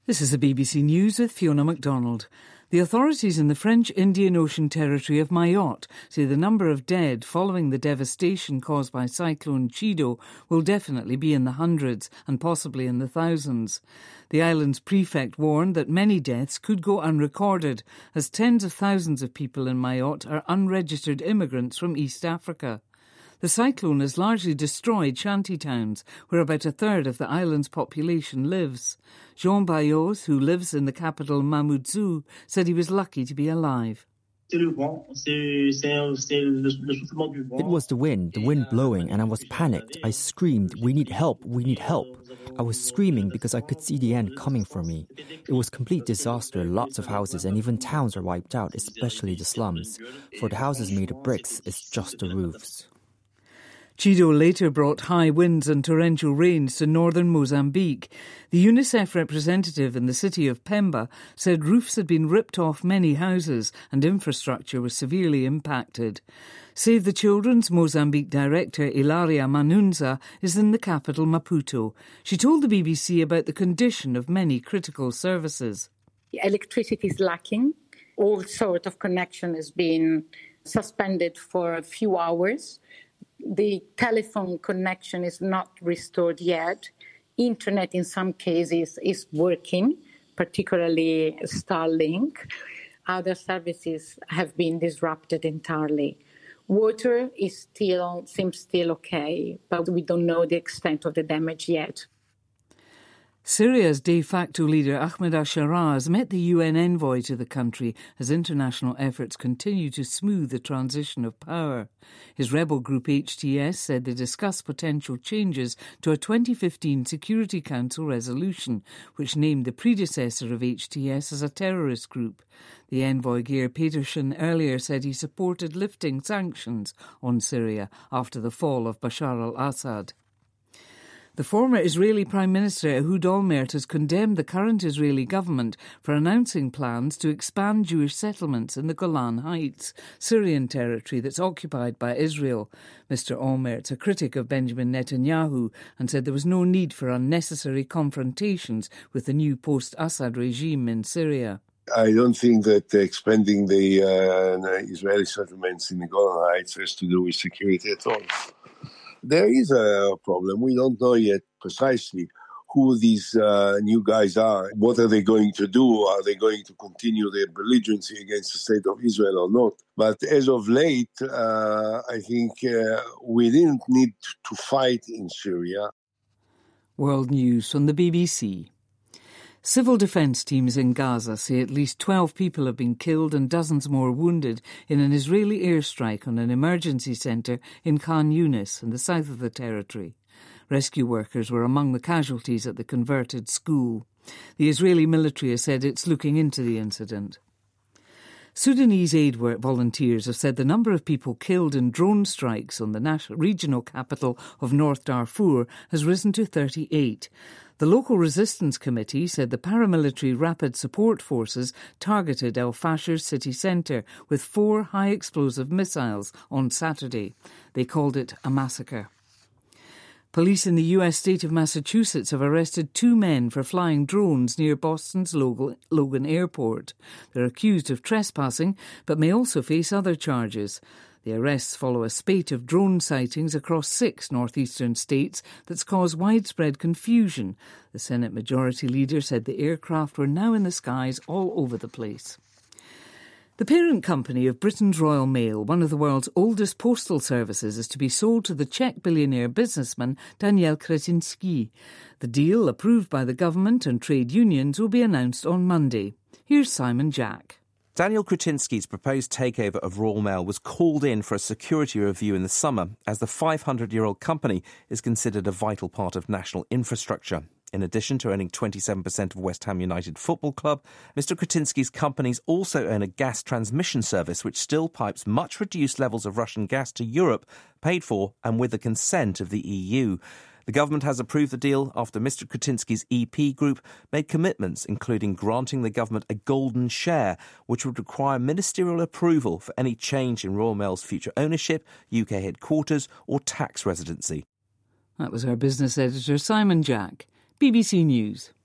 This is the BBC News with Fiona MacDonald. The authorities in the French Indian Ocean territory of Mayotte say the number of dead following the devastation caused by Cyclone Chido will definitely be in the hundreds and possibly in the thousands. The island's prefect warned that many deaths could go unrecorded as tens of thousands of people in Mayotte are unregistered immigrants from East Africa. The cyclone has largely destroyed shanty towns, where about a third of the island's population lives. Jean Bayos, who lives in the capital Mamoudzou, said he was lucky to be alive. It was the wind blowing, and I was panicked. I screamed, "We need help, we need help." I was screaming because I could see the end coming for me. It was complete disaster. Lots of houses and even towns are wiped out, especially the slums. For the houses made of bricks, it's just the roofs. Chido later brought high winds and torrential rains to northern Mozambique. The UNICEF representative in the city of Pemba said roofs had been ripped off many houses and infrastructure was severely impacted. Save the Children's Mozambique director Ilaria Manunza is in the capital Maputo. She told the BBC about the condition of many critical services. Electricity is lacking. All sort of connection has been suspended for a few hours. The telephone connection is not restored yet. Internet in some cases is working, particularly Starlink. Other services have been disrupted entirely. Water seems still okay, but we don't know the extent of the damage yet. Syria's de facto leader Ahmed al-Sharaa has met the UN envoy to the country as international efforts continue to smooth the transition of power. His rebel group HTS said they discussed potential changes to a 2015 Security Council resolution, which named the predecessor of HTS as a terrorist group. The envoy Geir Peterson earlier said he supported lifting sanctions on Syria after the fall of Bashar al-Assad. The former Israeli Prime Minister Ehud Olmert has condemned the current Israeli government for announcing plans to expand Jewish settlements in the Golan Heights, Syrian territory that's occupied by Israel. Mr. Olmert's a critic of Benjamin Netanyahu and said there was no need for unnecessary confrontations with the new post-Assad regime in Syria. I don't think that expanding the Israeli settlements in the Golan Heights has to do with security at all. There is a problem. We don't know yet precisely who these new guys are. What are they going to do? Are they going to continue their belligerency against the state of Israel or not? But as of late, I think we didn't need to fight in Syria. World News from the BBC. Civil defence teams in Gaza say at least 12 people have been killed and dozens more wounded in an Israeli airstrike on an emergency centre in Khan Yunis in the south of the territory. Rescue workers were among the casualties at the converted school. The Israeli military has said it's looking into the incident. Sudanese aid volunteers have said the number of people killed in drone strikes on the regional capital of North Darfur has risen to 38. The local resistance committee said the paramilitary rapid support forces targeted El Fasher's city centre with 4 high-explosive missiles on Saturday. They called it a massacre. Police in the US state of Massachusetts have arrested 2 men for flying drones near Boston's Logan Airport. They're accused of trespassing, but may also face other charges. The arrests follow a spate of drone sightings across 6 northeastern states that's caused widespread confusion. The Senate Majority Leader said the aircraft were now in the skies all over the place. The parent company of Britain's Royal Mail, one of the world's oldest postal services, is to be sold to the Czech billionaire businessman Daniel Kretinsky. The deal, approved by the government and trade unions, will be announced on Monday. Here's Simon Jack. Daniel Kretinsky's proposed takeover of Royal Mail was called in for a security review in the summer, as the 500-year-old company is considered a vital part of national infrastructure. In addition to owning 27% of West Ham United Football Club, Mr Kretinsky's companies also own a gas transmission service which still pipes much reduced levels of Russian gas to Europe, paid for and with the consent of the EU. The government has approved the deal after Mr Kretinsky's EP group made commitments, including granting the government a golden share, which would require ministerial approval for any change in Royal Mail's future ownership, UK headquarters or tax residency. That was our business editor, Simon Jack. BBC News.